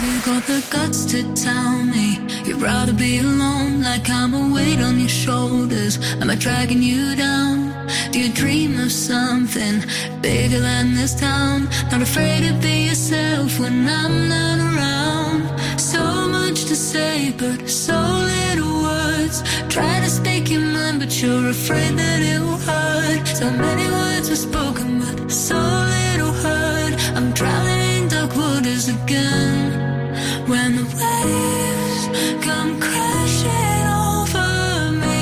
you got the guts to tell me you'd rather be alone, like I'm a weight on your shoulders? Am I dragging you down? Do you dream of something bigger than this town? Not afraid to be yourself when I'm not around. So much to say, but so little words. Try to speak your mind, but you're afraid that it will hurt. So many words were spoken, but so little heard. I'm drowning in dark waters again. When the waves come crashing over me,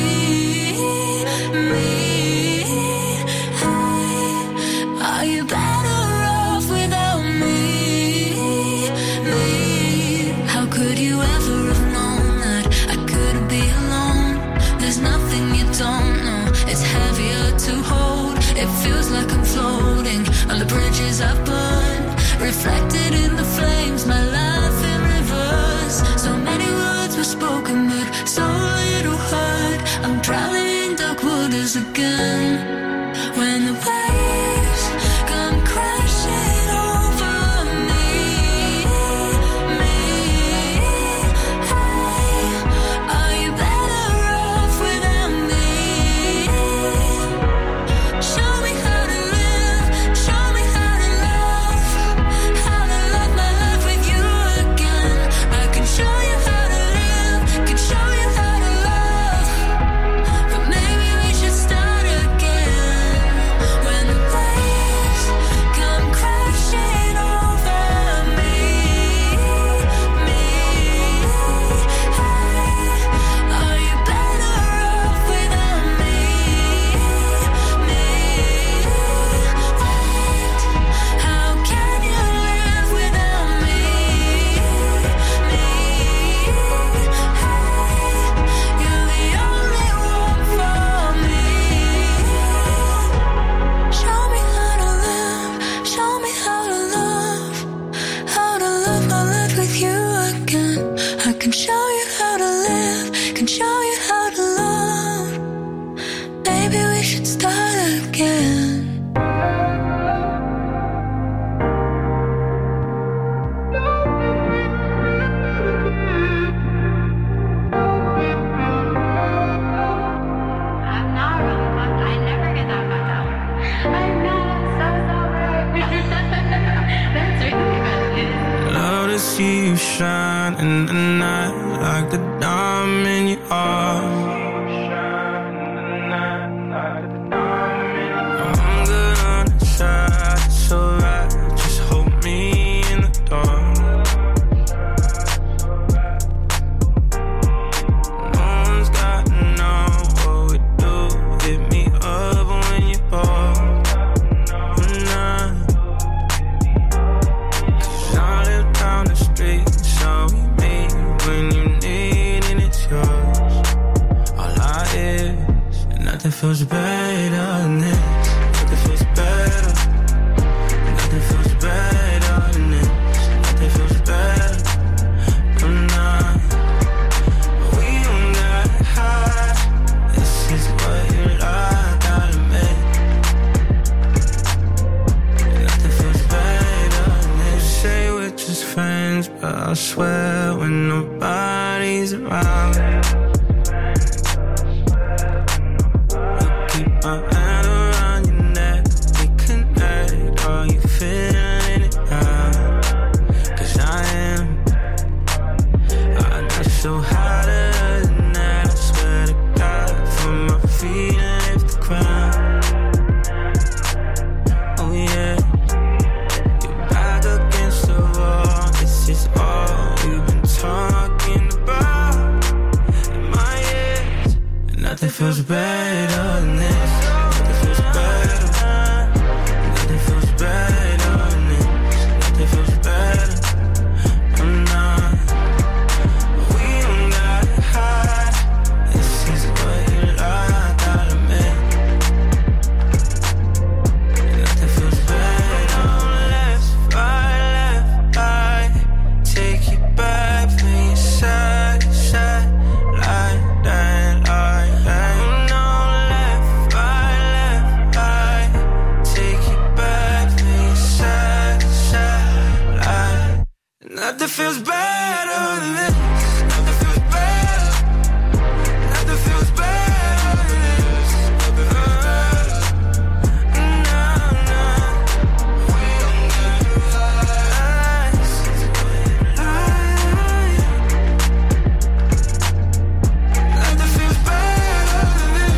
are you better off without me? How could you ever have known that I couldn't be alone? There's nothing you don't know, it's heavier to hold. It feels like I'm floating on the bridges I've burned, reflected in the flames, my life in reverse. So many words were spoken, but so little heard. I'm drowning in dark waters again. When the waves come crashing over me, are you better off without me? Show me how to live, show me how to love my life with you again. I can show you how to live, can show you how to love, but maybe we should start again. When the waves come crashing over me, are you better off without me? How can you live without me? You're the only one for me. Show me how to live, show me how to love my life with you again. I can show you how to live, can show you how to love. Maybe we should start again. I'm not really fucked. I never get that fucked up. I'm not so That's really good. Love to see you shine in the night like the diamond you are. I'm good on the side, it's alright. Just hold me in the dark. No one's got to know what we do. Hit me up when you fall. I live down the street, so we meet when you need and it's yours. All I is, and nothing feels better than this. Nothing feels better. Nothing feels better than this. Nothing feels better. I'm not. We don't got high. This is what you like, gotta make. Nothing feels better than this. Say we're just friends, but I swear when nobody's around, you keep my hand around your neck. We connect, are you feeling it now? 'Cause I am. I got so hotter than that, I swear to God, from my feet and lift the ground. Oh yeah, you're back against the wall. This is all we've been talking about. It Nothing feels better than this. Nothing feels better. Nothing feels better than this. Nothing feels better. Nah, nah. We don't get lies. Nothing feels better than this.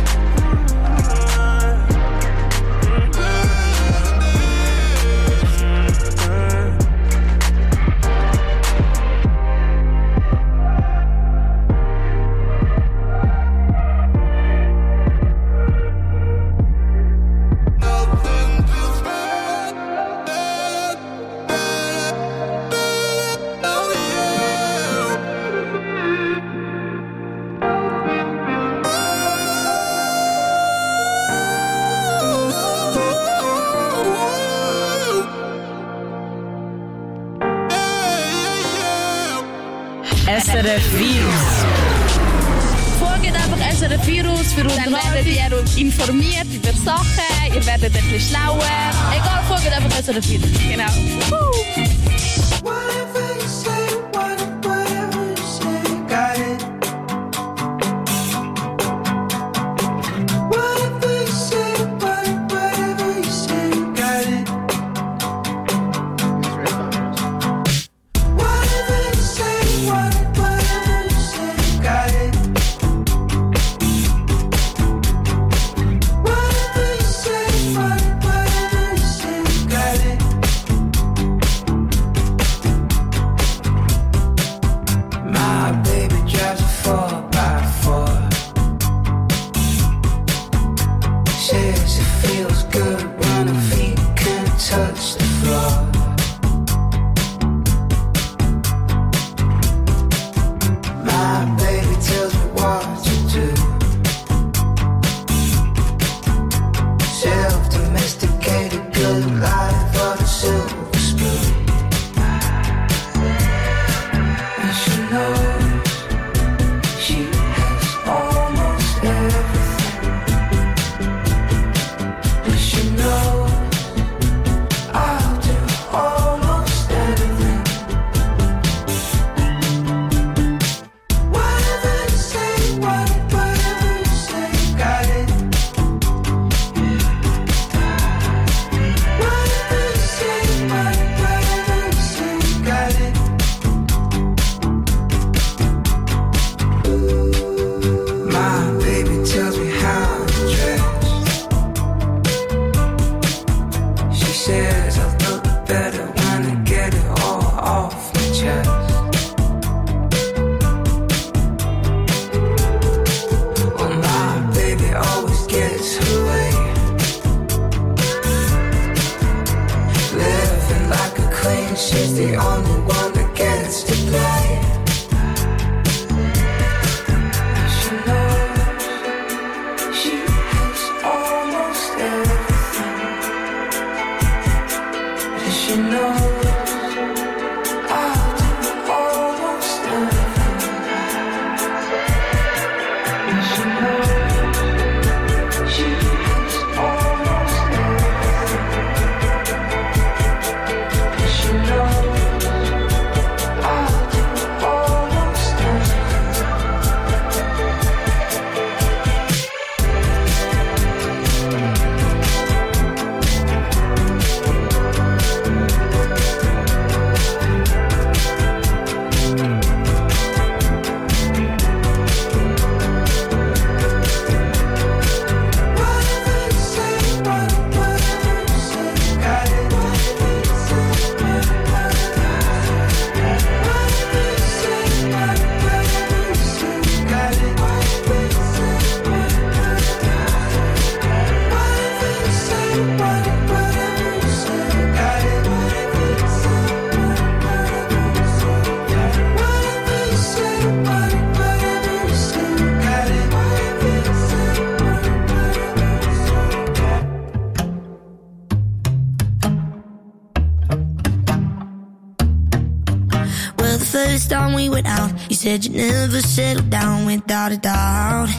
SRF Virus. Folgt einfach SRF Virus für Dann werdet ihr informiert über Sachen, ihr werdet ein bisschen schlauer. Egal, folgt einfach SRF Virus. Genau. Whatever you say, whatever you say, got it. Whatever you say, whatever you say, got it. Whatever you say, whatever you say, got it. Whatever you say, whatever you say, got it. My baby drives a 4x4. Says it feels good when her feet can touch the floor. My baby tells me what to do. Self-domesticated, good life of a silver spoon. And she knows she has almost everything. And she knows I'll do almost anything. Whatever you say, whatever you say, got it. Whatever you say, whatever you say, got it. My baby tells me how to dress. She says I look better when I get it all off my chest. Well, my baby always gets her way, living like a queen. She's the only one that gets to play. She knows she has almost everything. And she knows I'll do almost anything. And she knows she has almost everything. And she knows I'll do almost anything. Whatever you say, whatever you say, got it. Whatever you say, whatever you say, whatever you say, got it. Whatever you say, whatever you say, whatever you say, got it. Whatever you say, whatever you say, whatever you say, got it. Whatever you say, Well, the first time we went out, you said you'd never settle down without a doubt.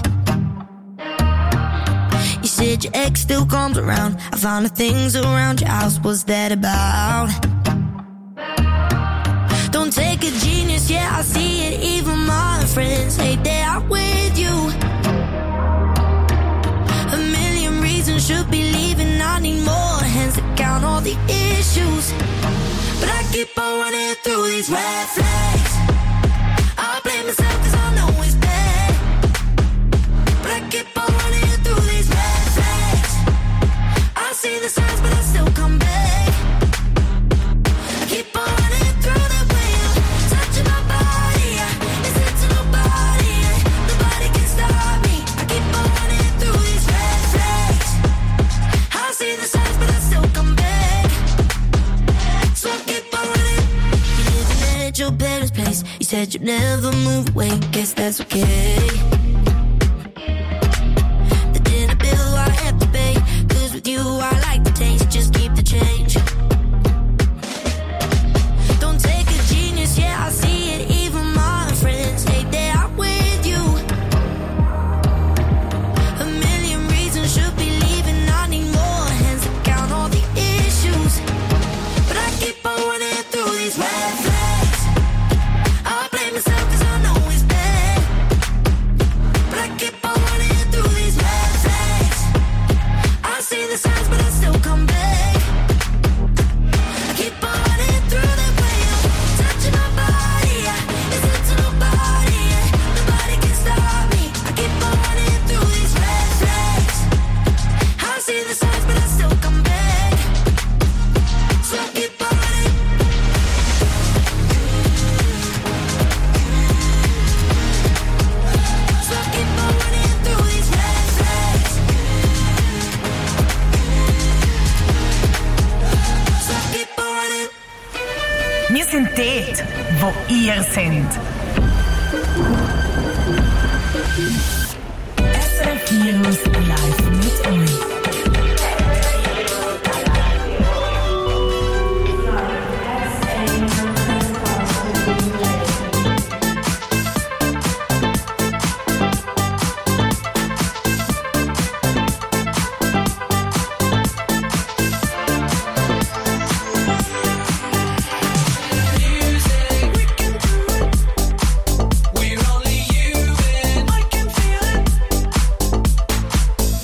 You said your ex still comes around. I found the things around your house, what's that about? Don't take a genius, yeah, I see it. Even my friends hate that I'm with you. A million reasons should be leaving. I need more hands to count all the issues. But I keep on running through these red flags. I blame myself cause I know it's bad. But I keep on running through these red flags. I see the signs but I still come back. I keep on running through the wheel, touching my body, listen to nobody, nobody can stop me. I keep on running through these red flags. I see the signs but I still come back. So I keep on running. You living at your parents' place. You said you'd never move away. Guess that's okay. The dinner bill I have to pay. Cause with you I like the taste. Just keep the change. Don't take a genius, yeah, I see it. Even my friends hate that I'm with you. A million reasons should be leaving. I need more hands to count all the issues. But I keep on running through these red flags. I blame myself cause I know it's bad. But I keep on running through these red flags. I see the signs but I still come back. I keep on running through the wheel, touching my body, listen to nobody, nobody can stop me. I keep on running through these red flags. I see the signs but I still come back. So I keep on running. So I keep on running through these red flags. So I keep on running. Wir sind dort, wo ihr seid. SRF Virus live mit euch. We're only human. I can feel it.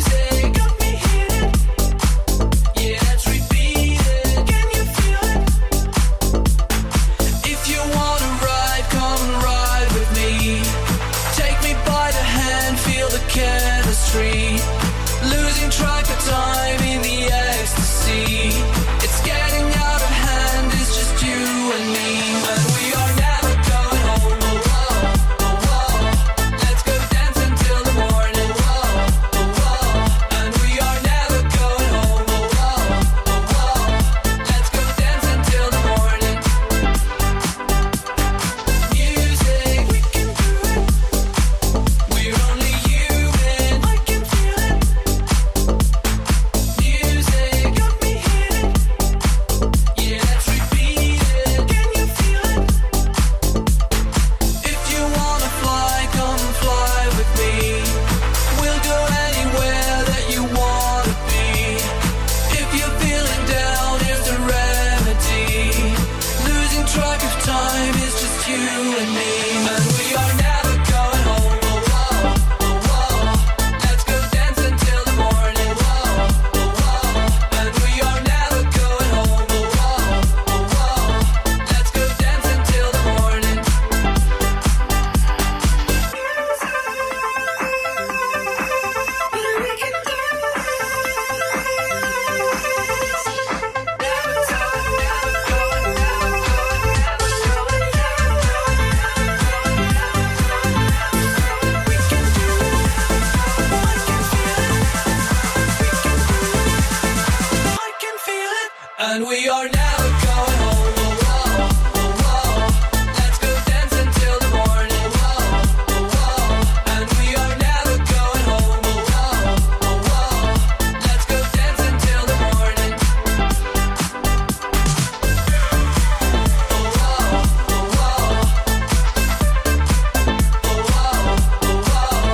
and we are never going home. Oh, oh, oh, oh. Let's go dancing till the morning. Oh, oh, oh. And we are never going home. Oh, oh, oh, oh. Let's go dancing till the morning. Oh, oh, oh, oh. Oh, oh, oh, oh.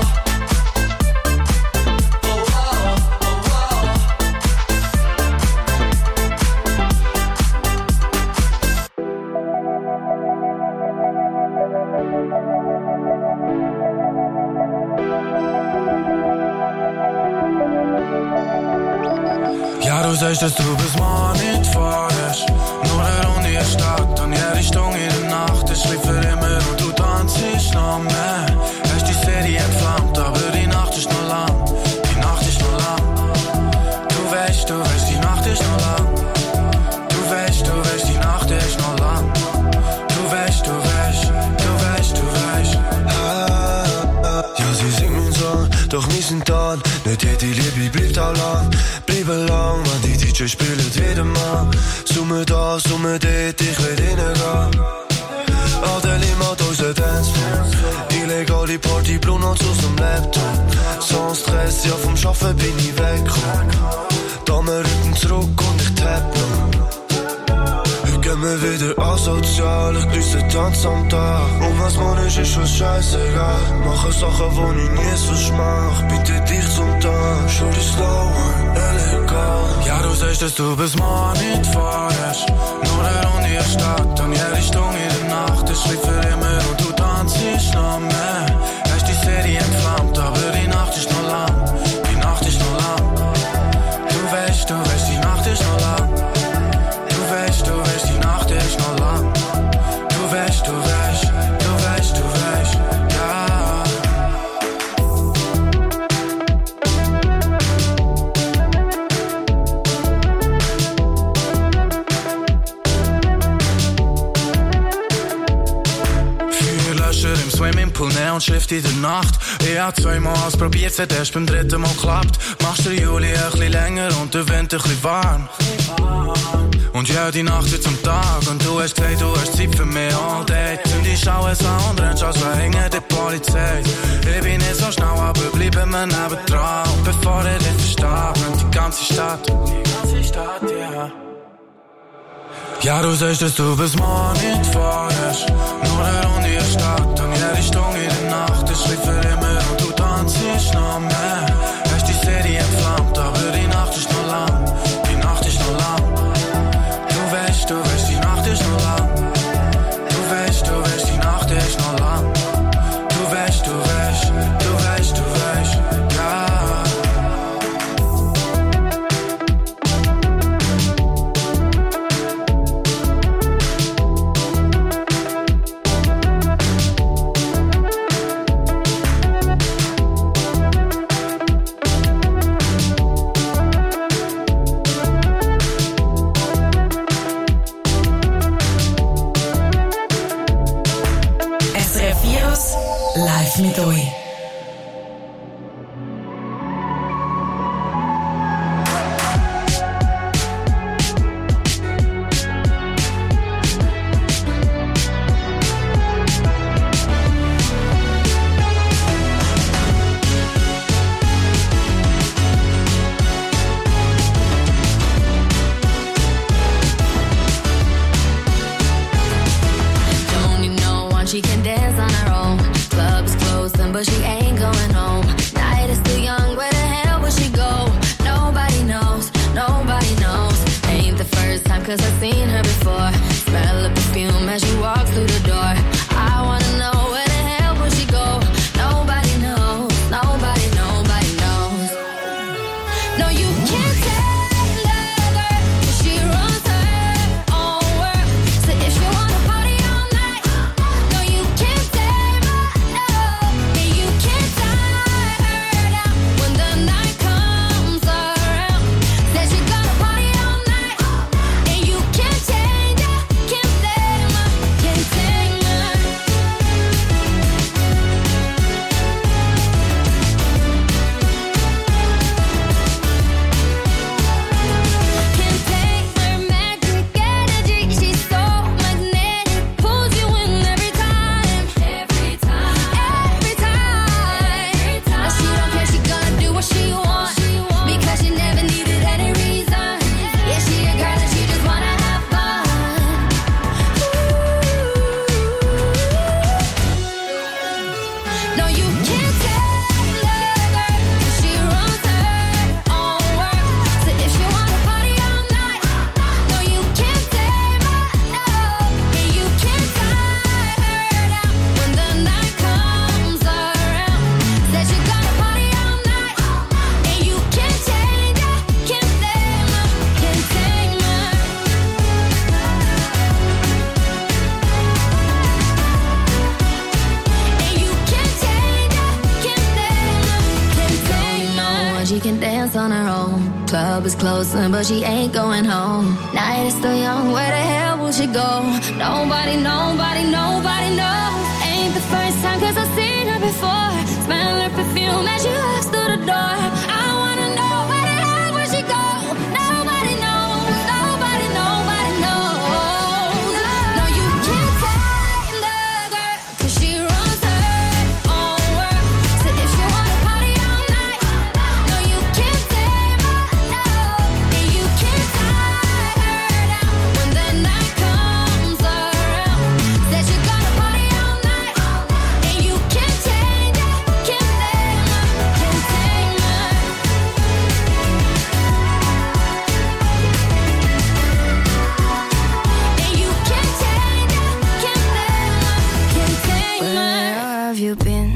Oh, oh, oh, oh. du sagst, dass du bis morgen nicht fahrst. Nur eine Runde in der Stadt und jede Stunde in der Nacht. Ich schlief für immer und du tanzt noch mehr. Hast die Serie entflammt, aber die Nacht ist noch lang. Die Nacht ist noch lang. Du weißt, die Nacht ist noch lang. Du weißt, die Nacht ist noch lang. Du weißt. Ja, sie singt meinen Song, doch wir sind da. Nicht jede Liebe bleibt auch lang. Bleiben lang, wenn die DJ spielen wieder mal. Summe da, summe dort, ich will reingehen. Adel im Auto, unser Dancefloor. Illegale Party, Blue Notes aus dem Laptop. Sans Stress, ja vom Schaffen bin ich weggekommen. Dame rücken zurück und ich tapp noch. Gehen wir wieder asozial, ich grüße Tanz am Tag. Und was man ist schon scheißegal. Mache Sachen, die ich nie sonst mach. Bitte dich zum Tag, schau dich slow an, elegant. Ja, du sagst, dass du bis morgen nicht fahrst. Nur eine Runde in der Stadt und jede Stunde in der Nacht. Ich schlief für immer und du tanzt noch mehr. Hast die Serie entflammt, aber die Nacht ist noch lang. Die Nacht ist noch lang. Du weißt, die Nacht ist noch lang. Du weißt, die Nacht ist noch lang. Du weißt, ja. Vier Löcher im Swimmingpool, Neonschrift in der Nacht. Ich hab zweimal ausprobiert, seit erst beim dritten Mal klappt. Machst du Juli ein bisschen länger und der Wind ein bisschen warm. Und ja, die Nacht wird zum Tag und du hast gesagt, du hast Zeit für mich all day. Und ich schaue es an und rennst, als hängen die Polizei. Ich bin nicht so schnell, aber bleiben wir nebendran. Und bevor ich dich verstehe, und die ganze Stadt, ja. Ja, du sagst, dass du bis morgen nicht fahrst. Nur eine Runde in der Stadt und jede Stunde in der Nacht. Ich schlief für immer und du tanzt noch mehr. Hast die Serie entflammt, aber die Nacht ist noch lang. Die Nacht ist noch lang. Du weißt, die Nacht ist noch lang. Du weißt, die Nacht ist noch lang. Du weißt, ja. Live mit euch. Don't you know one she can dance on her own? Club's closing, but she ain't going home. Night is still young, where the hell will she go? Nobody knows, nobody knows. Ain't the first time, cause I've seen her before. Smell of perfume as she walks through the door. I wanna know where the hell will she go? Nobody knows, nobody knows. No, you can't tell her, cause she runs her own world. So if you wanna party all night, no, you can't save her, no. And you can't tie her down when the night comes around. Said she gonna party all night, and you can't change her, can't tame her, can't tame her. Club is closing, but she ain't going home. Night is still young, where the hell will she go? Nobody knows. Ain't the first time, cause I've seen her before. Smell her perfume as she walks through the door. I wanna know, where the hell will she go? Nobody knows. No, you can't tame the girl, cause she runs her own world. So if she wanna party all night, no, you can't tame her, no. And you can't tie her down when the night comes around. Said you gotta party all night, and you can't change it, can't tame her, can't tame her. And you can't change it, can't tame her, can't tame her. Where have you been?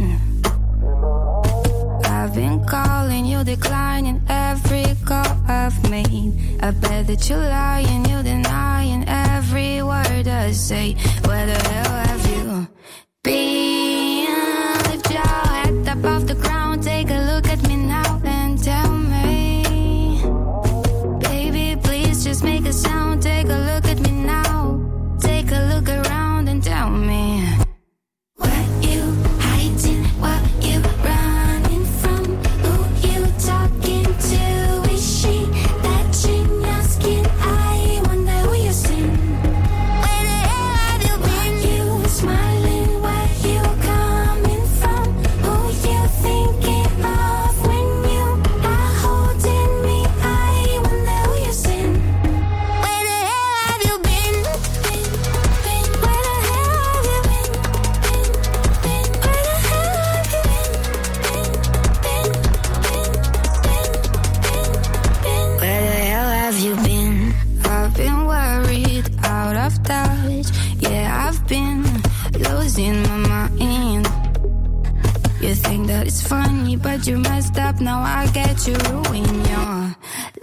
I've been calling you, declining every call I've made. I bet that you're lying, you're denying every word I say. Where the hell have you been? Lift your head up off the ground, take a look at me now and tell me. Baby, please just make a sound, take a look at me now. Take a look around and tell me. What you hiding, what you running from, who you talking to, is she touching your skin? I wonder who you seen. Where the hell have you been? You smiling, where you coming from, who you thinking of when you are holding me? I wonder who you seen. Where the hell have you been? Where the hell have you been? Where the hell have you been? I've been worried, out of touch. Yeah, I've been losing my mind. You think that it's funny, but you messed up. Now I get you ruin your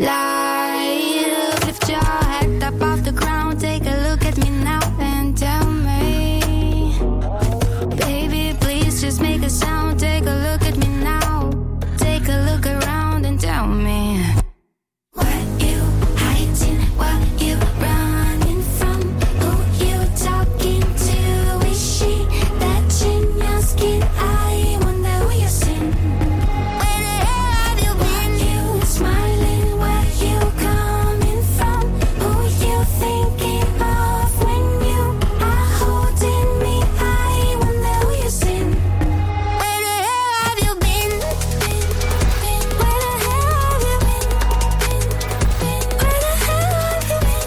life. Lift your head up off the ground, take a look at me now and tell me. Baby, please just make a sound, take a look at me now. Take a look around and tell me. What you hiding, what you running from, who you talking to, is she touching your skin? I wonder who you seen. Where the hell have you been? You smiling, where you coming from, who you thinking of when you are holding me? I wonder who you seen. Where the hell have you been? Where the hell have you been? Where the hell have you been?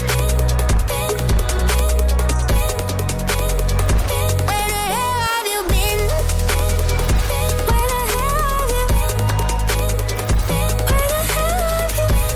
Where the hell have you been? Where the hell have you been? Where the hell have you been?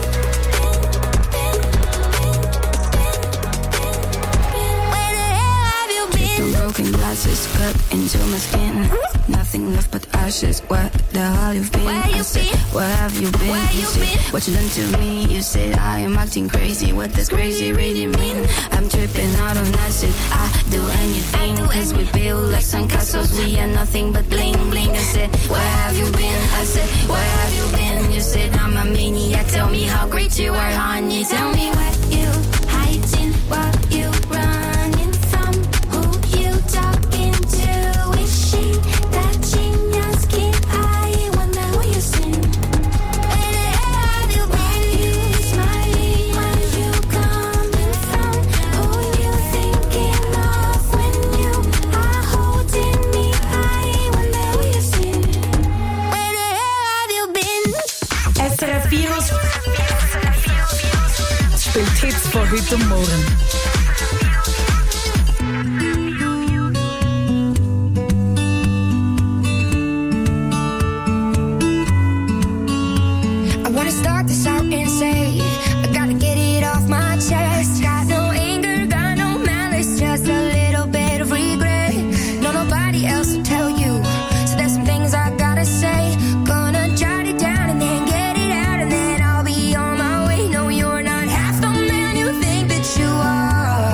Where the hell have you been? Some broken glasses cut into my skin. Nothing left but ashes. Where the hell you've been? Where you been? Where have you been? Where you said, been? what you done to me? You said I am acting crazy. What does crazy really mean? I'm tripping out of acid. I do anything, cause we build like sandcastles. We are nothing but bling bling. I said, where have you been? I said, where have you been? You said I'm a maniac. Tell me how great you are, honey. Tell me what you hiding, what you running from, who you talking to, is she touching your skin? I wonder who you seen. Where the hell have you been? You smiling, where you coming from, who you thinking of when you are holding me? I wonder who you seen. Where the hell have you been? SRF Virus speelt hits voor heute morgen. I wanna start this out and say I gotta get it off my chest. Got no anger, got no malice, just a little bit of regret. No, nobody else will tell you, so there's some things I gotta say. Gonna jot it down and then get it out, and then I'll be on my way. No, you're not half the man you think that you are.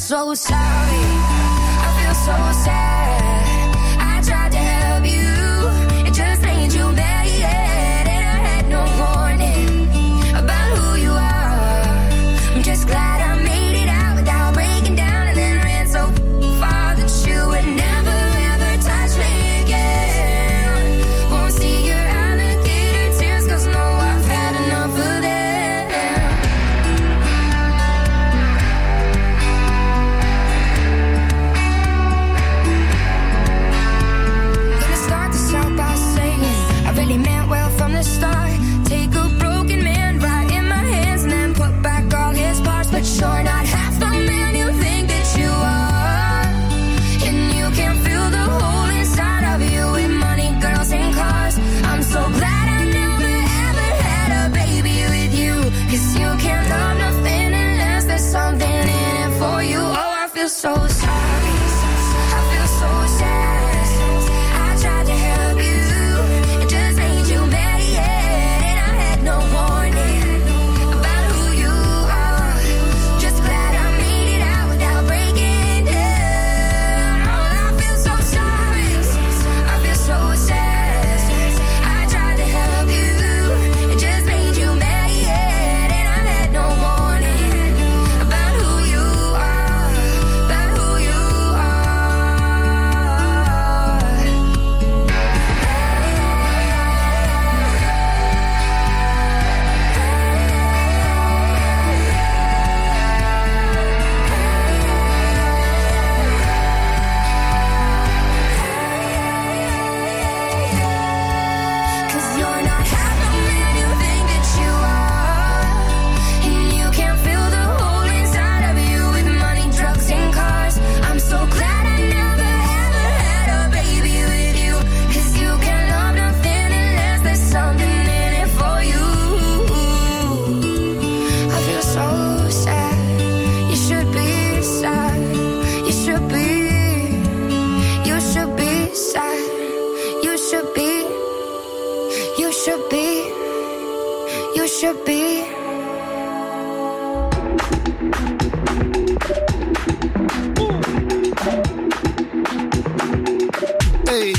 so sorry. I feel so sad. I tried to help you. It just made you mad, and I had no warning about who you are. I'm just glad I made it out without breaking down and then ran so far that you would never ever touch me again. Won't see your alligator tears, 'cause no, I've had enough of them. Gonna start this out by saying I really meant well from the start. Take a broken man right in my hands and then put back all his parts. But you're not half the man you think that you are. And you can fill the hole inside of you with money, girls, and cars. I'm so glad I never ever had a baby with you. 'Cause you can't love nothing unless there's something in it for you. Oh, I feel so sorry. I feel so sad. I tried to help you. It just made you mad, and I had no warning about who you are. Just glad I made it out without breaking down. Oh, I feel so sorry. I feel so sad. I tried to help you. It just made you mad, and I had no warning about who you are. About who you Cause you're not half the man you think that you are. And you can't fill the hole inside of you with money, drugs, and cars. I'm so glad I never ever had a baby with you. 'Cause you can love nothing unless there's something in it for you. I feel so sad. You should be sad. You should be. You should be sad. You should be. You should be. You should be. Hey.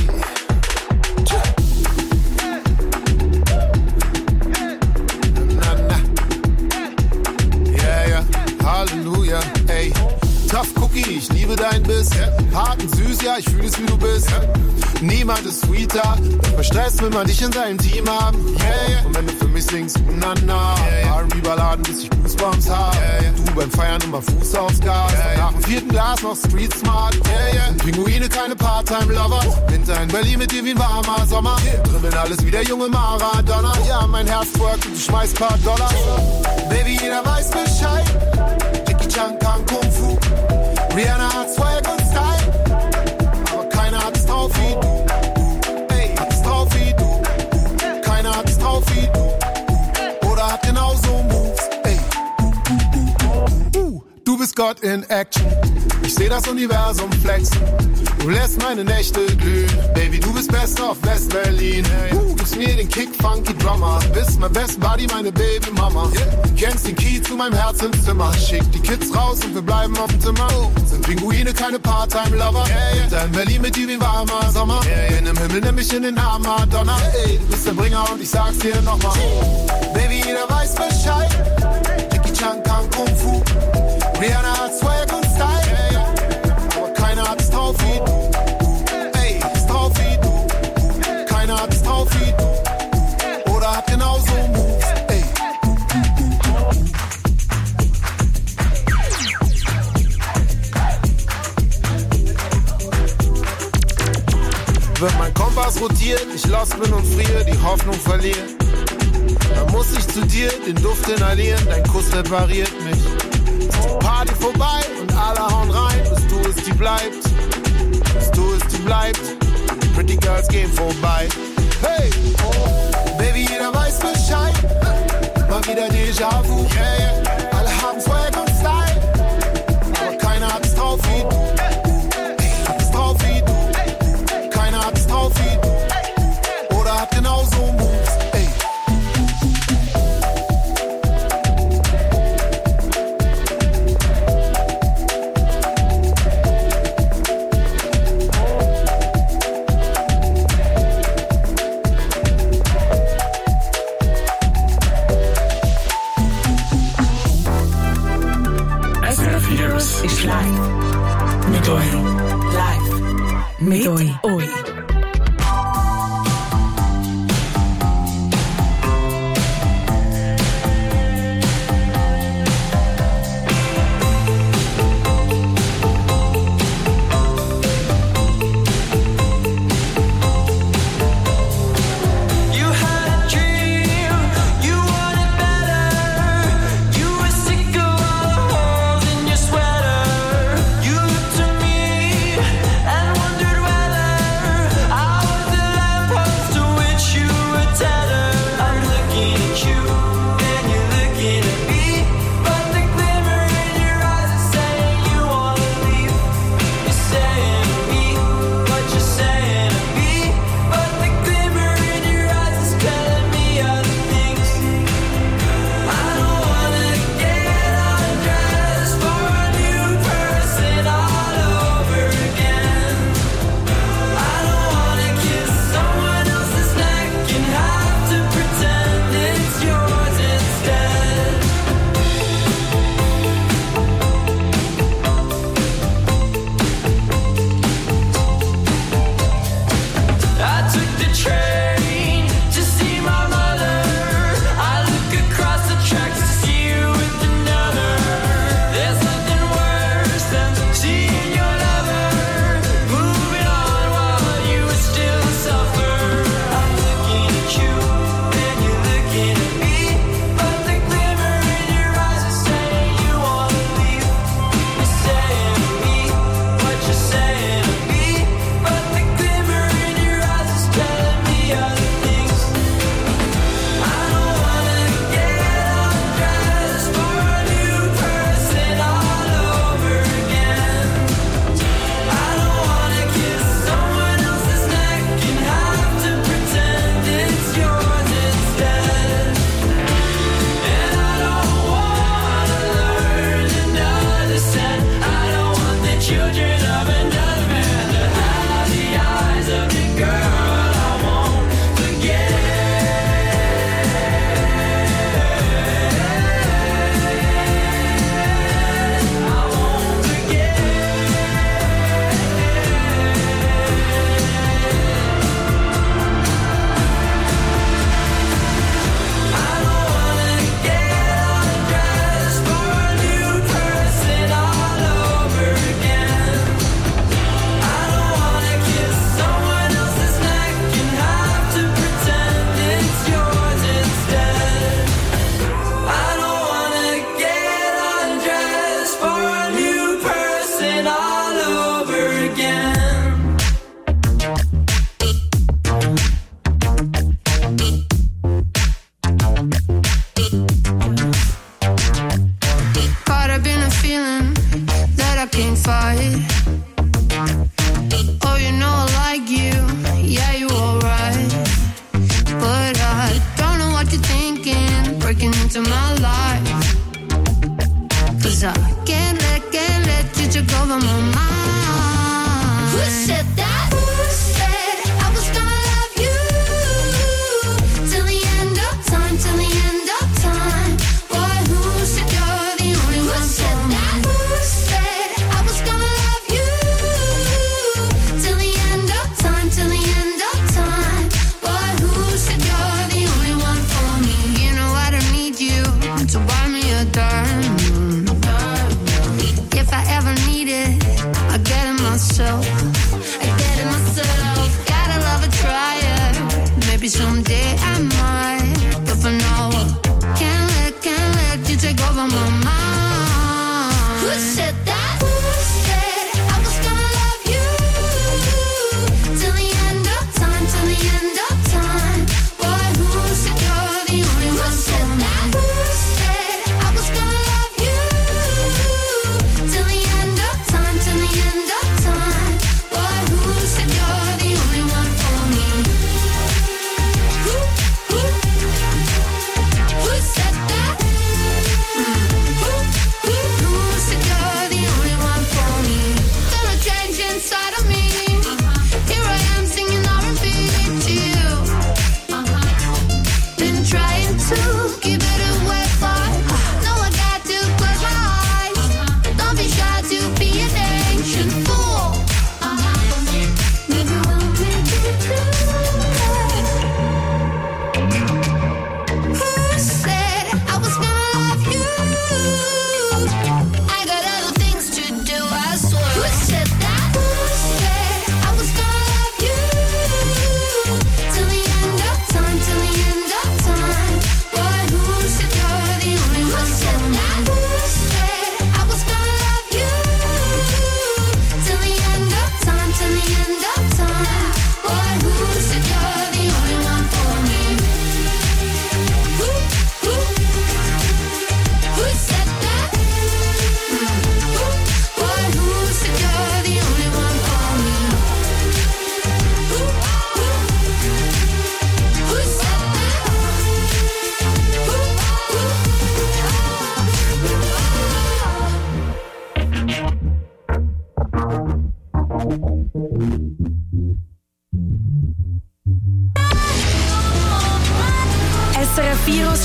Na, na. Yeah, yeah. Halleluja. Ey. Tough Cookie, ich liebe dein Biss. Hart und süß, ja, ich fühle es, wie du bist. Niemand ist sweeter. Bei Stress will man dich in seinem Team haben. Yeah. Und wenn du für mich singst, na na. R&B-Balladen, bis ich Goosebumps hab. Du beim Feiern immer Fuß aufs Gas. Nach dem 4. Glas noch Street Smart. Sind Pinguine, keine Part-Time-Lover. Winter in Berlin mit dir wie ein warmer Sommer. Dribbeln alles wie der junge Maradona. Ja, mein Herz twerkt und du schmeißt paar Dollar. Baby, jeder weiß Bescheid. Jackie Chan kann Kung Fu. Rihanna hat Swag und Style. Aber keiner hat es drauf wie du. Ey, hat es drauf wie du. Keiner hat es drauf wie du. Oder hat genauso Moves. Ey. Du bist Gott in Action. Ich seh das Universum flexen. Du lässt meine Nächte glühen. Baby, du bist best auf West-Berlin. Gibst mir den Kick, funky Drummer. Bist mein Best Buddy, meine Baby-Mama. Kennst den Key zu meinem Herzenszimmer. Schick die Kids raus und wir bleiben auf dem Zimmer. Sind Pinguine, keine Part-Time-Lover. Da in Berlin mit dir wie ein warmer Sommer. Bin im Himmel, nimm mich in den Arm, Madonna. Ey, du bist der Bringer und ich sag's dir nochmal. Baby, jeder weiß Bescheid. Jackie Chan kann Kung Fu. Rihanna hat Swag und Style. Aber keiner hat es drauf wie du. Ey, ist drauf wie du. Keiner hat es drauf wie du. Oder hat genauso Moves. Ey. Wenn mein Kompass rotiert, ich lost bin und friere, die Hoffnung verliere, dann muss ich zu dir den Duft inhalieren, dein Kuss repariert mich. Ist die Party vorbei und alle hauen rein, bis du es die bleibt. Bis du es die bleibt. Pretty Girls gehen vorbei. Hey, Baby, jeder weiß Bescheid. Mal wieder Déjà-vu. Alle haben Swag und Style. Aber keiner hat es drauf wie du. Hat es drauf wie du. Keiner hat es drauf wie du. Oder hat genauso Moves. Ey. Live mit Oi. Live mit Oi.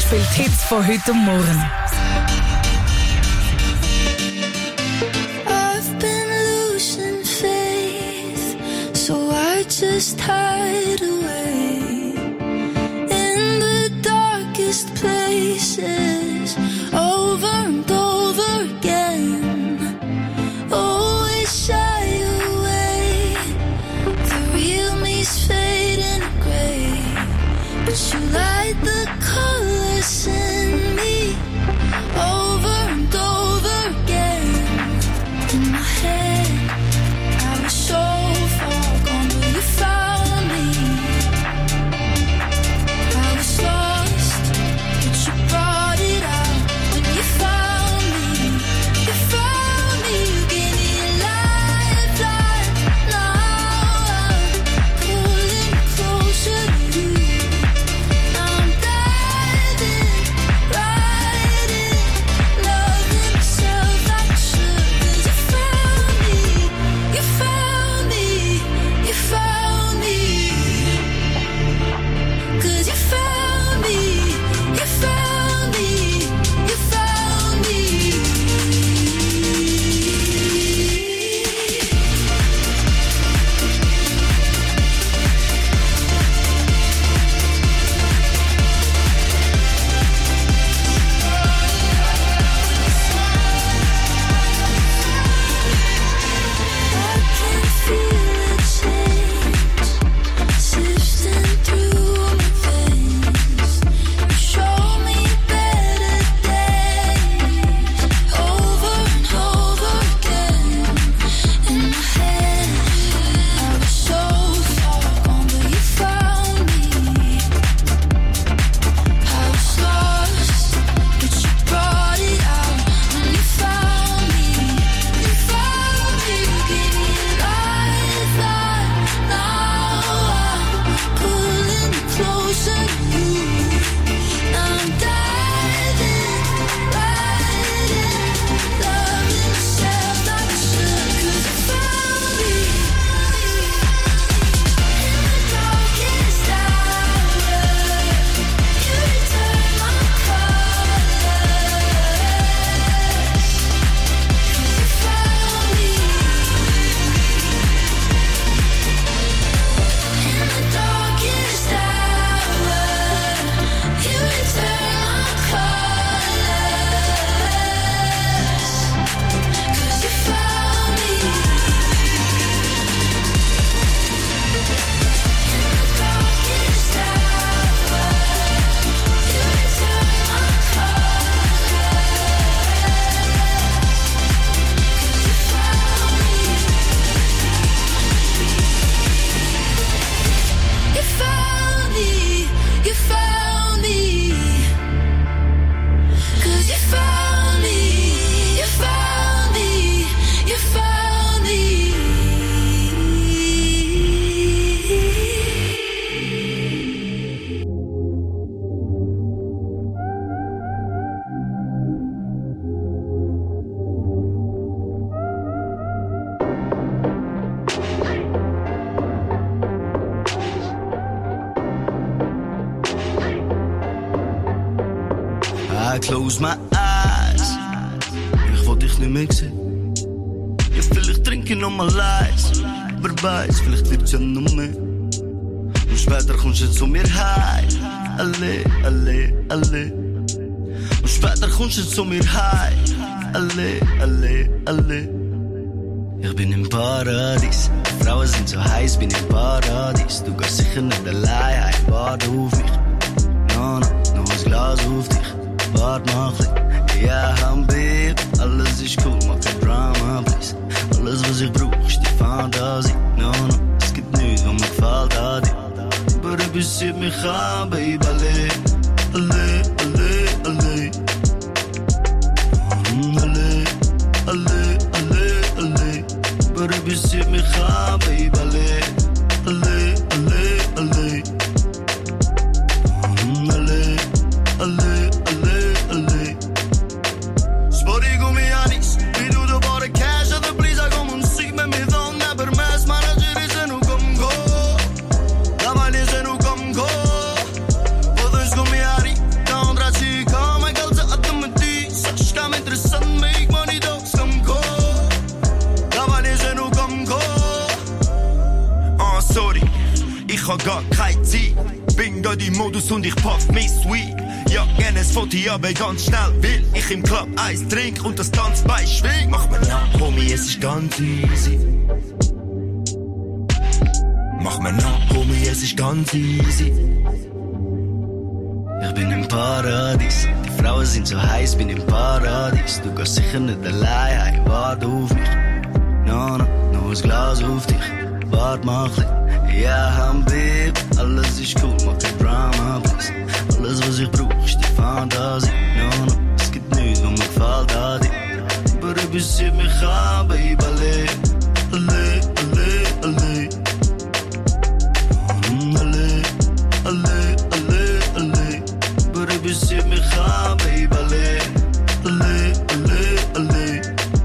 spielt Hits von heute Morgen. I've been losing faith, so I just hide away in the darkest places, over and over again. Always shy away, the real me's fading gray, but you light the colors in me, over and over again. In my head, I was so far gone, but you found me. I was lost, but you brought it out. When you found me, you found me. You gave me a lifeline. Now I'm pulling closer to you. Now I'm diving right in, loving myself like I should. 'Cause you found me, you found me, you found me. 'Cause you found me, you found me, you found me. I can feel it change, sifting through my veins. You show me better days, over and over again. In my head, I was so far gone, but you found me. I was lost, but you brought it out. When you found me, you found me. You gave me a lifeline. Now I'm pulling closer to you. Now I'm diving right in, loving myself like I should. 'Cause you found me in the darkest hour. You return my colors. 'Cause you found me in the darkest hour. You return my colors. 'Cause you found me in the darkest hour. You return my colors. 'Cause you found me. You found me, you found me. 'Cause you found me, you found me, you found me. I close my eyes. Ich wollte dich nicht mehr sehen. Ja, vielleicht trinke ich noch mal leise. Wer weiß, vielleicht wird's ja noch mehr. Und später kommst du zu mir heim. Alle, alle, alle. Und später kommst du zu mir heim. Alle, alle, alle. Ich bin im Paradies. Die Frauen sind so heiß, bin im Paradies. Du gehst sicher nicht allein heim. Warte auf mich. No, no, noch ein Glas auf dich. Wart mal ein bisschen. Ja, Babe, alles ist cool, mach kein Drama, please. Alles, was ich brauch, ist die Fantasie. No, no, es gibt nichts, was mir gefällt an dir. Aber du bist mich an, Babe, alle, alle, alle, alle. Alle, alle, alle, alle. Aber du bist mich an, Babe, alle, alle, alle, alle. Alle, alle, alle, alle. Spori come Anis, mi do the body cash of the please I come on see me don't never mess manager is no come go. La mali se no come go. Podes come Ari, don't trust hab gar keine Zeit. Bin gerade im Modus und ich pack mich sweet. Ja, gerne ein Foto, aber ganz schnell, will ich im Club Eis trink und das Tanzbein schwing. Mach mir nach, Homie, es ist ganz easy. Mach mir nach, Homie, es ist ganz easy. Ich bin im Paradies, die Frauen sind so heiß, bin im Paradies. Du gehst sicher nicht allein, hey, warte auf mich. No, no, nur ein Glas auf dich, warte mal ein bisschen. Ja, Habib, alles ist cool, mach kein Drama, please. Alles, was ich brauch, ist die Fantasie. No, no, es gibt nichts, was mir gefällt an dir. Aber du bist mich an, Baby, alle, alle, alle, alle. Alle, alle, alle, alle. Aber du bist mich an, Baby, alle, alle, alle, alle.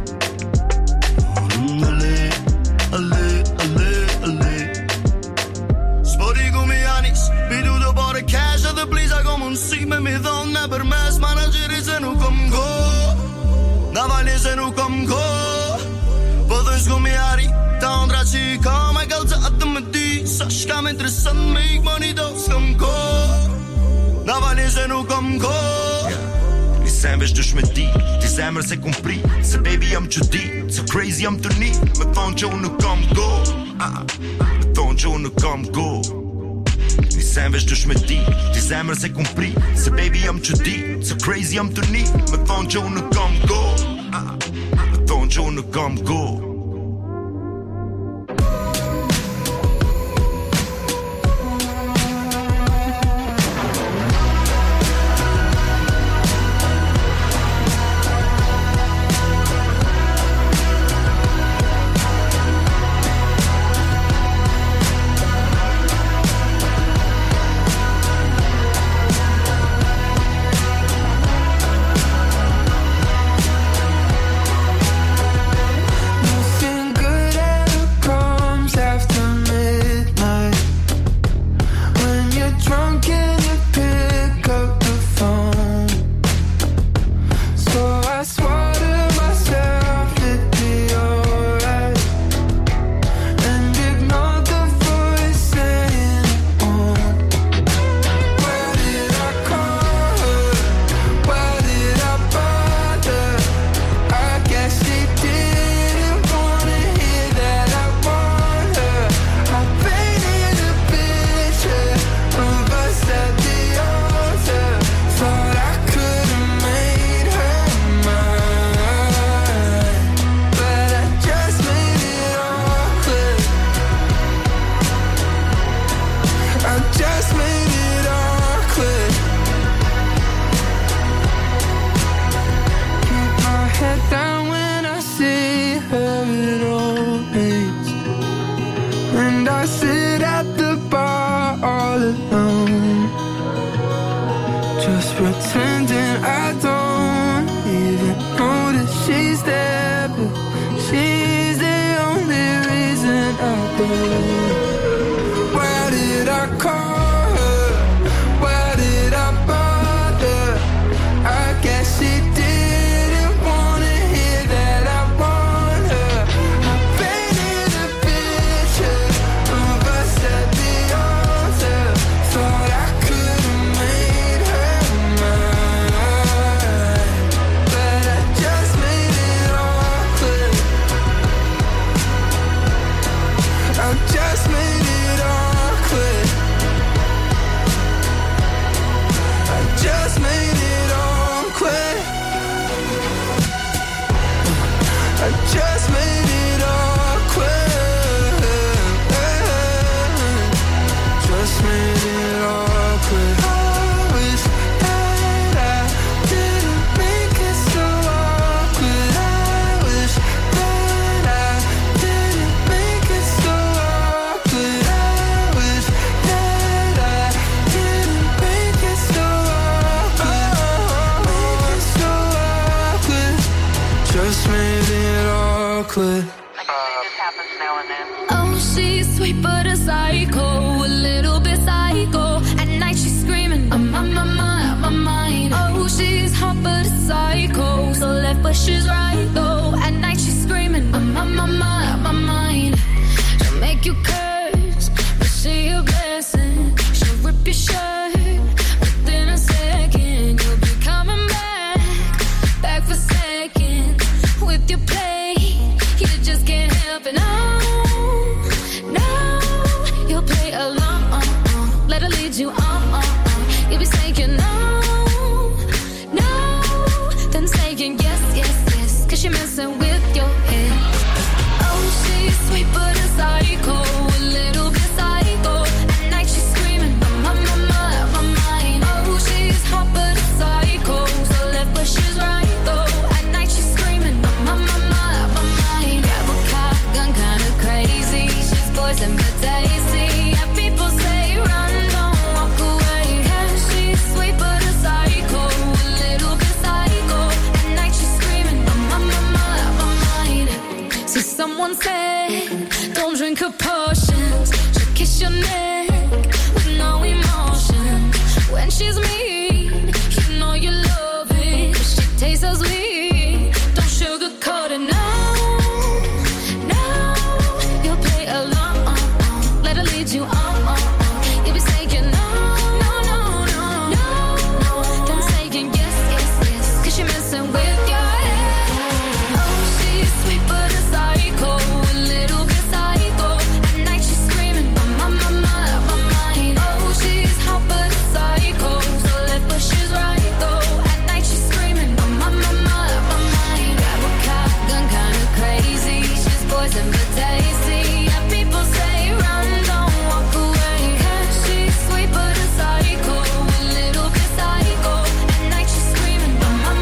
Alle, alle, alle, alle. Spori come Yanis, veduto pure cash ad plisa come un sime mi donna per me smanagere se non come go. Navale se non come go. Podes come Ari, tandra ci come calza ad me Sashka mentre sun make money dos come go. Navale se non come go. Sam wees dus met die December c'est compris. So baby I'm too deep, so crazy I'm too neat. Me found you no come go. Me found you no come go. Mi Sam wees dus met die December c'est compris. So baby I'm too deep, so crazy I'm too neat. Me found you no come go. Me found you no come go. Oh, she's sweet but a psycho, a little bit psycho. At night she's screaming, I'm on my mind. Oh, she's hot but a psycho, so left but she's right though. At night she's screaming, I'm on my mind. She'll make you curse, but she a blessing. up and no, you'll play along, let her lead you on, you'll be saying no, then saying yes, cause you're messing with your head. Oh, she's sweet but a psycho, a little bit psycho. At night she's screaming, my mind. Oh, she's hot but a psycho, so left but she's right though. At night she's screaming, my mind. Grab a gun, kinda crazy. She's poison but tasty. Yeah, people say run, don't walk away. Yeah, she's sweet but a psycho, a little bit psycho. At night she's screaming, my mind. See, someone said, don't drink her potions. She'll kiss your neck with no emotion. When she's mean, you know you love it. She tastes so sweet, don't sugarcoat it. No, you'll play along, let her lead you on. You'll be saying no, then saying yes, cause you're messing with your head. Oh, she's sweet but a psycho, a little bit psycho. At night she's screaming, my mind. Oh, she's hot but a psycho, so left but she's right though. At night she's screaming, my mind. Grab a gun, kinda crazy. She's poison but tasty. Yeah, people say run, don't walk away. Yeah, she's sweet but a psycho, a little bit psycho. At night she's screaming, my mind.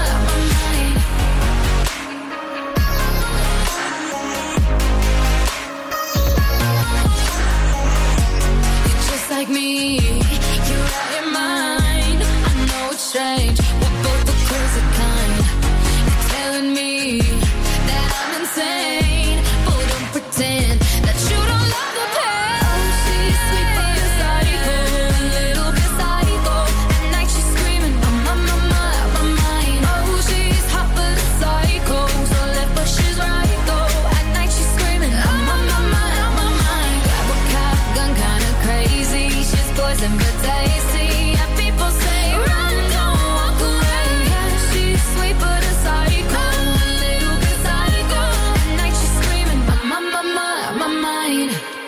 You're just like me, you're out your mind. I know it's strange, we're both the crazy kind. You're telling me that I'm insane, but don't pretend that you don't love the pain. Oh, she's sweet but a psycho, a little bit psycho. At night she's screaming, my mind. Oh, she's hot but a psycho, so left but she's right though. At night she's screaming, my mind. Grab a gun, kinda crazy. She's poison but tasty. Yeah, people say run, don't walk away. Yeah, she's sweet but a psycho, a little bit psycho. At night she's screaming, my mind.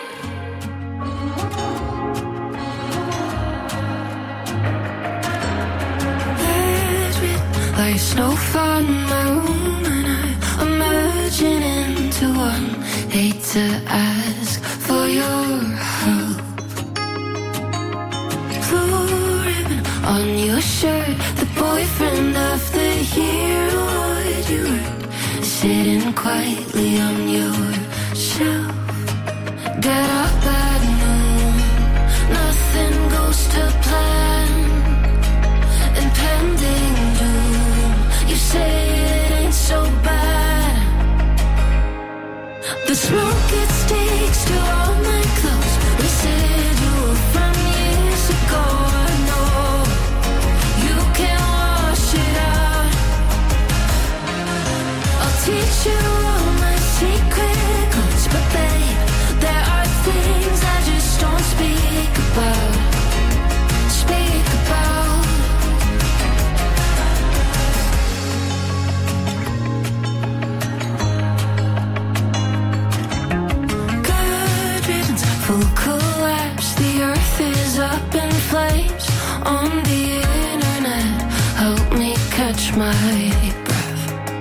Like snowfall in my room and I'm merging into one. Hate to ask for your help. Blue ribbon on your shirt, the boyfriend of the year. What you were sitting quietly on your shelf. Get up at noon, nothing goes to plan. Impending doom, you say it ain't so bad. The smoke, it sticks to all my clothes. Residual from years ago. I know you can wash it out. I'll teach you all my secret codes, but babe, there are things I just don't speak about. Full collapse, the earth is up in flames. On the internet, help me catch my breath.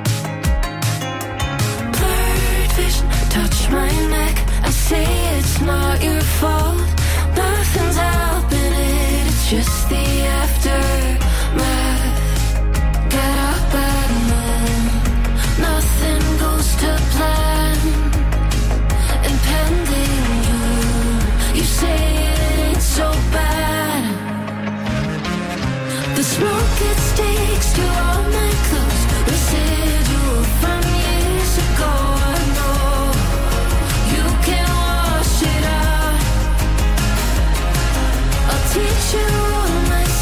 Blurred vision, touch my neck. I say it's not your fault. Nothing's helping it, it's just the aftermath. Get up at noon, nothing goes to plan. Impending doom, you say it ain't so bad. The smoke, it sticks to all my clothes. Residual from years ago. I know you can wash it out. I'll teach you all my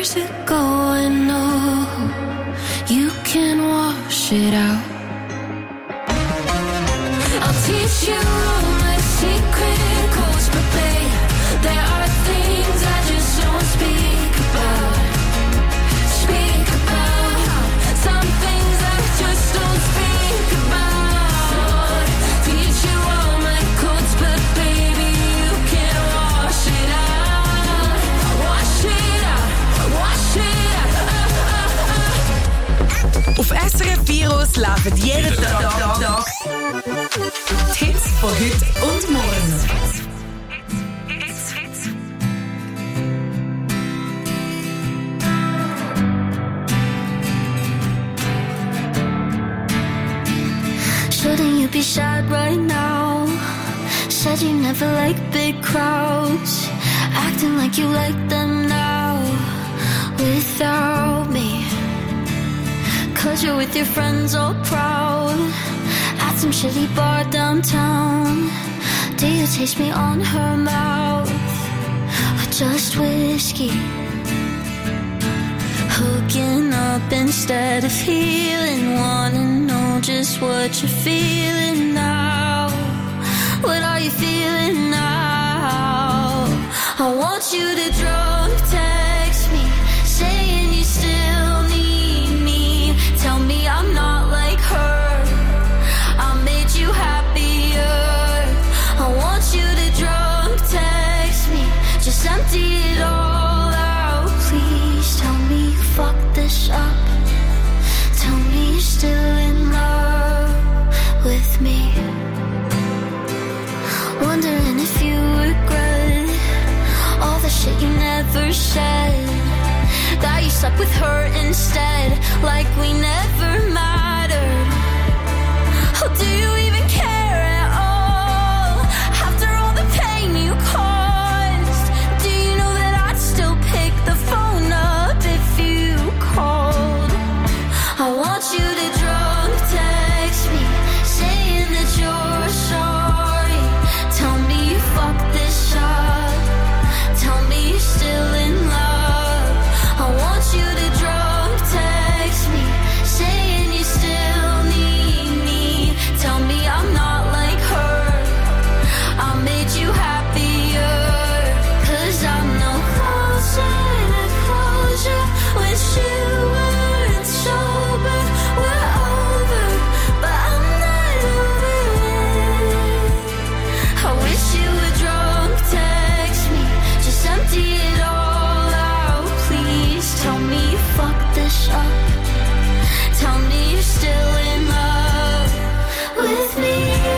years ago, I know you can wash it out. I'll teach you all my secret codes, but babe, there are things I just don't speak about. Speak about some things I just don't speak about. Teach you all my codes, but baby, you can wash it out. Wash it out, wash it out. Auf SRF Virus laufen jeden Tag die Hits von heute und morgen. Shouldn't you be sad right now? Said you never liked big crowds, acting like you like them now without me. 'Cause you're with your friends all proud at some shitty bar downtown. Do you taste me on her mouth or just whiskey? Hooking up instead of healing, wanna know just what you're feeling now. What are you feeling now? I want you to drunk text me, saying you still need me. Tell me I'm not like her, I made you happier. I want you to drunk text me, just empty it all out. Please tell me you fucked this up. Tell me you're still in love with me. Wondering if you regret all the shit you never said, that you slept with her instead, like we never mattered. Oh, do you even care at all? After all the pain you caused, do you know that I'd still pick the phone up if you called? I want you to drunk text me, saying that you're sorry. Tell me you fucked this up. Tell me you're still in love. I want you to drunk text me, saying you still need me. Tell me I'm not like her, I made you happier. 'Cause I'm no closer to closure. Wish you weren't sober. We're over, but I'm not over it. I wish you would drunk text me, just empty it all out. Please tell me you fucked this up. Tell me you're still in love with me.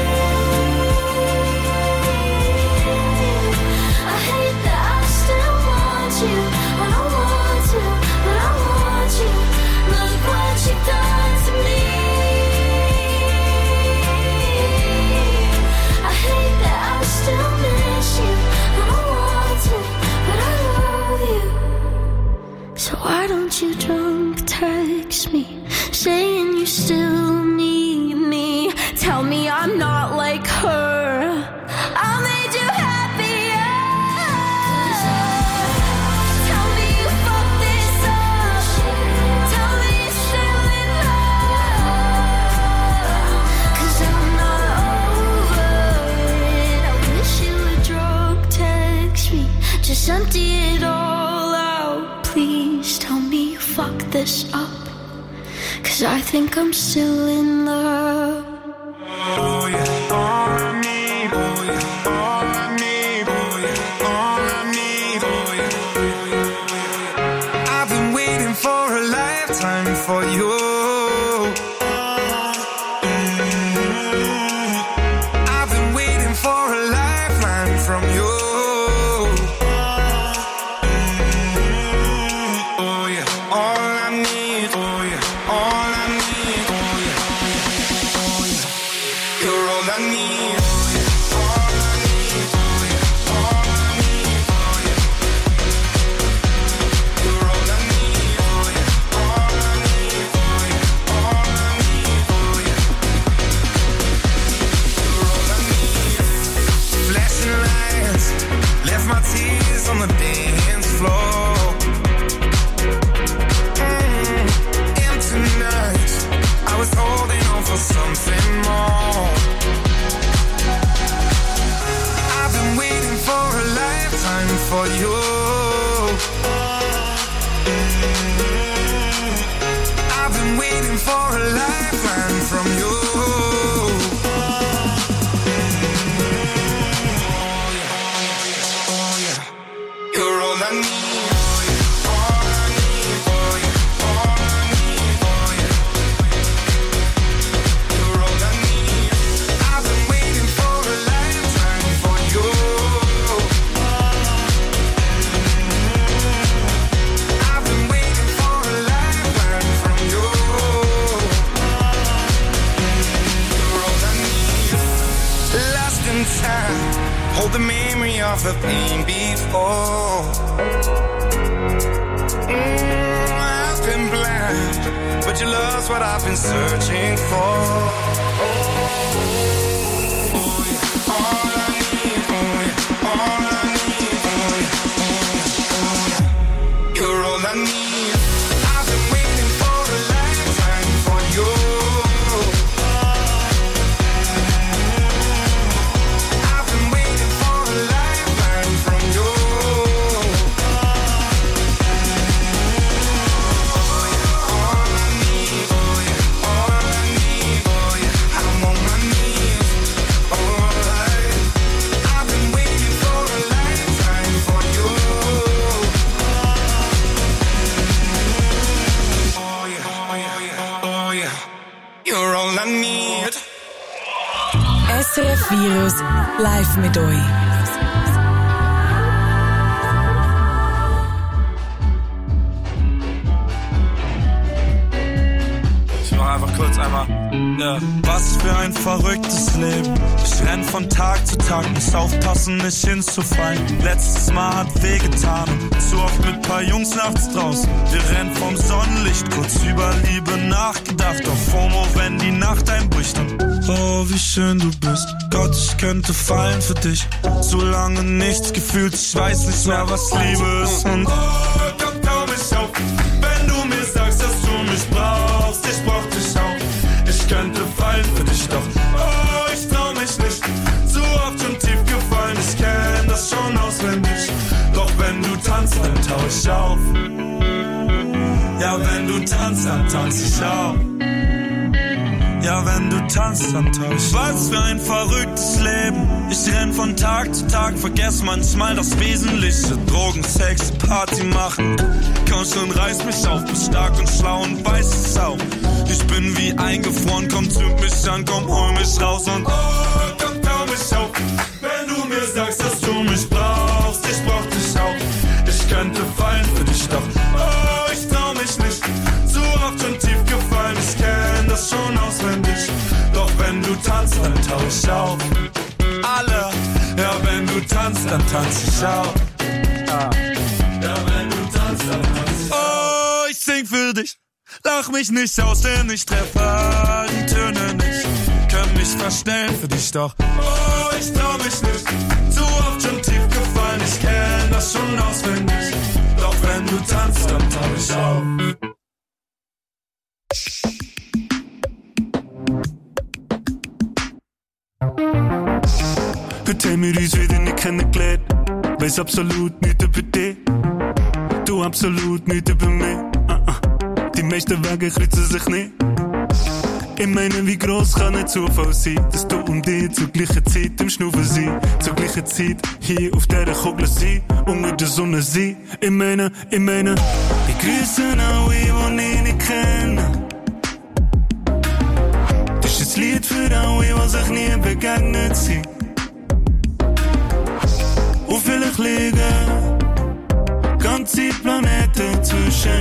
I hate that I still want you. I don't want to, but I want you. Look what you've done to me. I hate that I still miss you. I don't want to, but I love you. So why don't you drunk text me, saying you still need me? Tell me I'm not like her, I made you happier. Tell me you fucked this up. Tell me you're still in love. 'Cause I'm not over it. I wish you would drunk text me, just empty it all out. Please tell me you fucked this up. 'Cause I think I'm still in love. Oh yeah, all I need, oh yeah, all I need, oh yeah, all I need, oh yeah. I've been waiting for a lifetime for you. I've been waiting for a lifeline from you. Oh yeah, all I need, oh yeah, all I need, oh yeah. for a lifeline from you. You're all I need. Hold the memory of the pain before. I've been blind, but your love's what I've been searching for. Oh, yeah. All I need, oh, yeah. All I need, oh, yeah. Oh, yeah. You're all I need. I've been waiting for a lifetime for you. SRF Virus live mit euch. Ich mach einfach kurz einmal. Ja. Was für ein verrücktes Leben. Ich renn von Tag zu Tag, muss aufpassen, nicht hinzufallen. Letztes Mal hat wehgetan, zu oft mit paar Jungs nachts draußen. Wir rennen vom Sonnenlicht, kurz über Liebe nachgedacht. Auf FOMO, wenn die Nacht einbricht. Oh, wie schön du bist. Gott, ich könnte fallen für dich. So lange nichts gefühlt, ich weiß nicht mehr, was Liebe ist. Und oh, komm mich auf, wenn du mir sagst, dass du mich brauchst. Ich brauch dich auch, ich könnte fallen für dich, doch oh, ich trau mich nicht. Zu oft schon tief gefallen, ich kenn das schon auswendig. Doch wenn du tanzt, dann tau ich auf. Ja, wenn du tanzt, dann tanz ich auch. Ja, wenn du tanzt, dann tausch. Was für ein verrücktes Leben. Ich renn von Tag zu Tag, vergess manchmal das Wesentliche. Drogen, Sex, Party machen. Komm schon, reiß mich auf, bist stark und schlau und weiß es auch. Ich bin wie eingefroren, komm, zünd mich an, komm, hol mich raus und oh, komm, tau mich auf. Wenn du mir sagst, dass du mich brauchst, ich brauch dich auch. Ich könnte fallen für dich, doch oh, ich trau mich nicht. Zu oft schon tief gefallen, ich kenn das schon auswendig. Doch wenn du tanzt, dann tau ich auf. Alle, ja, wenn du tanzt, dann tanz ich auch. Ja, wenn du tanzt, dann tanz ich auch. Oh, ich sing für dich, lach mich nicht aus, denn ich treffe die Töne nicht. Können mich verstellen für dich, doch oh, ich trau mich nicht. Zu oft schon tief gefallen, ich kenn das schon auswendig. Doch wenn du tanzt, dann tau ich auf. Heute haben wir uns wieder nicht kennengelernt. Weiss absolut nichts über dich. Du absolut nichts über mich. Die meisten Wege kreuzen sich nicht. Ich meine, wie gross kann ein Zufall sein, dass du und ich zur gleichen Zeit im Schnaufen sein, zur gleichen Zeit hier auf dieser Kugel sein, unter der Sonne sein. Ich meine, ich grüße alle, die ich nicht kenne. Das ist ein Lied für alle, die sich nie begegnet sind. Und vielleicht liegen ganze Planeten zwischen